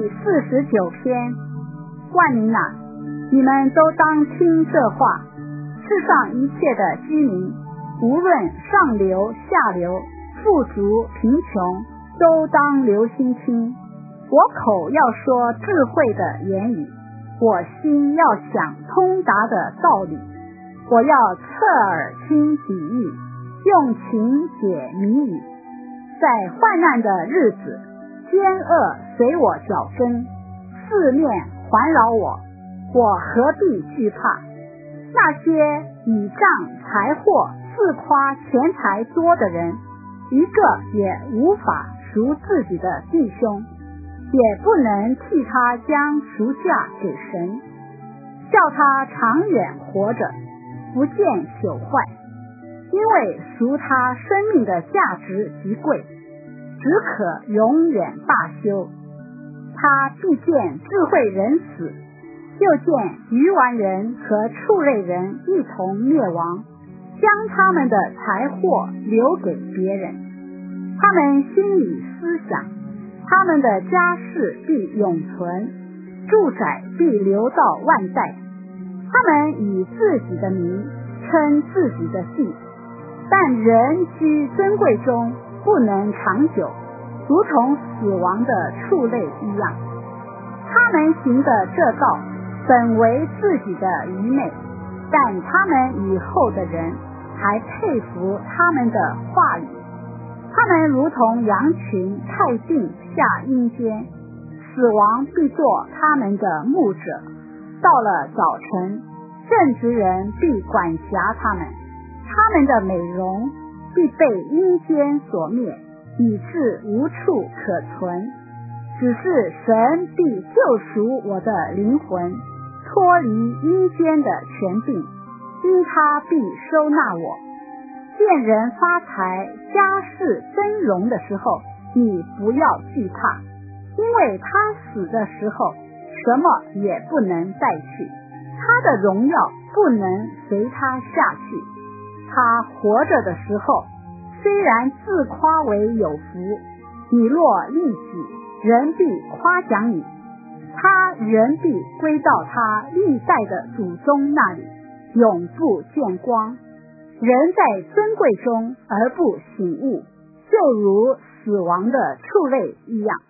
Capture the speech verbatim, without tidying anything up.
第四十九篇。万民啊，你们都当听这话，世上一切的居民，无论上流下流，富足贫穷，都当留心听。我口要说智慧的言语，我心要想通达的道理。我要侧耳听比喻，用情解谜语。在患难的日子，奸恶随我脚跟，四面环绕我，我何必惧怕？那些倚仗财货自夸钱财多的人，一个也无法赎自己的弟兄，也不能替他将赎价给神，叫他长远活着，不见朽坏。因为赎他生命的价值极贵，只可永远罢休。他必见智慧人死，又见愚顽人和畜类人一同灭亡，将他们的财货留给别人。他们心里思想，他们的家世必永存，住宅必留到万代。他们以自己的名称自己的地，但人居尊贵中不能长久，如同死亡的畜类一样。他们行的这道本为自己的愚昧，但他们以后的人还佩服他们的话语。他们如同羊群太病下阴间，死亡必做他们的牧者。到了早晨，正直人必管辖他们，他们的美容必被阴间所灭，以致无处可存。只是神必救赎我的灵魂，脱离阴间的权柄，因他必收纳我。见人发财家世增荣的时候，你不要惧怕，因为他死的时候什么也不能带去，他的荣耀不能随他下去。他活着的时候，虽然自夸为有福，你若立起，人必夸奖你，他人必归到他历代的祖宗那里，永不见光。人在尊贵中而不醒悟，就如死亡的畜类一样。